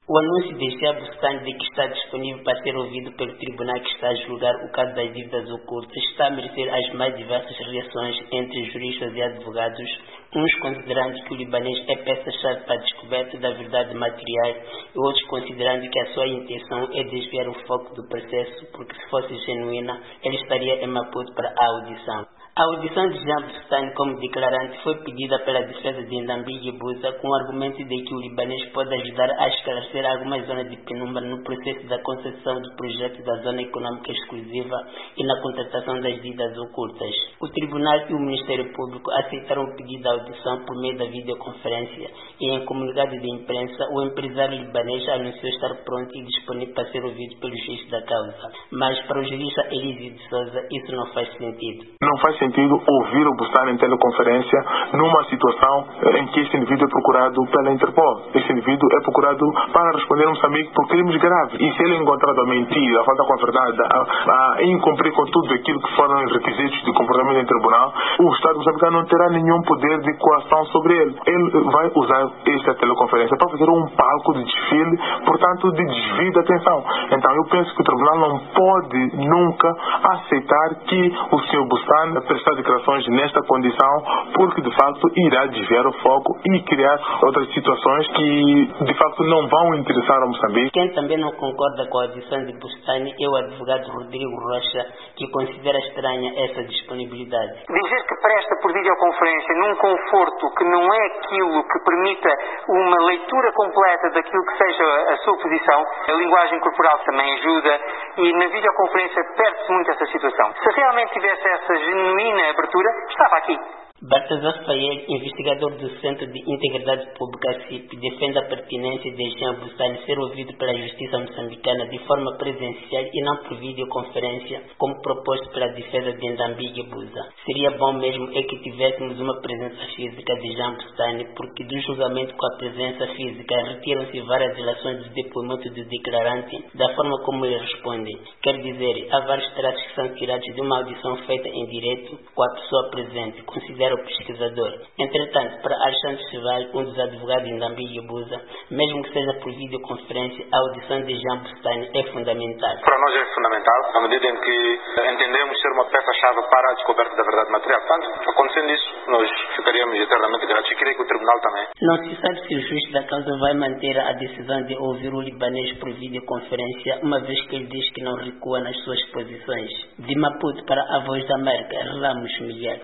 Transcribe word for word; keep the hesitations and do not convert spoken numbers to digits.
O anúncio de Jihad Bustani de que está disponível para ser ouvido pelo tribunal que está a julgar o caso das dívidas ocultas está a merecer as mais diversas reações entre juristas e advogados, uns considerando que o libanês é peça-chave para a descoberta da verdade material e outros considerando que a sua intenção é desviar o foco do processo, porque se fosse genuína, ele estaria em Maputo para a audição. A audição de Jihad Bustani como declarante foi pedida pela defesa de Ndambi Buza com o argumento de que o libanês pode ajudar a esclarecer algumas zonas de penumbra no processo da concessão do projeto da Zona Econômica Exclusiva e na contratação das dívidas ocultas. O Tribunal e o Ministério Público aceitaram o pedido de audição por meio da videoconferência e em comunicado de imprensa o empresário libanês anunciou estar pronto e disponível para ser ouvido pelo juiz da causa. Mas para o jurista Elísio de Souza isso não faz sentido. Não faz sentido ouvir o Bustani em teleconferência numa situação em que este indivíduo é procurado pela Interpol. Este indivíduo é procurado para responder a Moçambique por crimes graves. E se ele é encontrado a mentir, a faltar com a verdade, a, a incumprir com tudo aquilo que foram os requisitos de comportamento em tribunal, o Estado moçambicano não terá nenhum poder de coação sobre ele. Ele vai usar esta teleconferência para fazer um palco de desfile, portanto, de desvio de atenção. Então, eu penso que o tribunal não pode nunca aceitar que o senhor Bustani prestar declarações nesta condição, porque de facto irá desviar o foco e criar outras situações que de facto não vão interessar a Moçambique. Quem também não concorda com a audição de Bustani é o advogado Rodrigo Rocha, que considera estranha essa disponibilidade. Dizer que presta por videoconferência num conforto que não é aquilo que permita uma leitura completa daquilo que seja a sua posição, a linguagem corporal também ajuda e na videoconferência perde-se muito essa situação. Se realmente tivesse essa genuína abertura, estava aqui. Baltazar Fayed, investigador do Centro de Integridade Pública C I P, defende a pertinência de Jihad Bustani ser ouvido pela Justiça moçambicana de forma presencial e não por videoconferência, como proposto pela defesa de Ndambi Buza. Seria bom mesmo é que tivéssemos uma presença física de Jihad Bustani, porque do julgamento com a presença física retiram-se várias relações do depoimento do declarante da forma como ele responde. Quer dizer, há vários traços que são tirados de uma audição feita em direto com a pessoa presente, considera o pesquisador. Entretanto, para Alexandre Cheval, um dos advogados de Ndambi Buza, mesmo que seja por videoconferência, a audição de Jihad Bustani é fundamental. Para nós é fundamental, na medida em que entendemos ser uma peça-chave para a descoberta da verdade material. Portanto, acontecendo isso, nós ficaríamos eternamente gratos e creio que o tribunal também. Não se sabe se o juiz da causa vai manter a decisão de ouvir o libanês por videoconferência, uma vez que ele diz que não recua nas suas posições. De Maputo para a Voz da América, Ramos Miguel.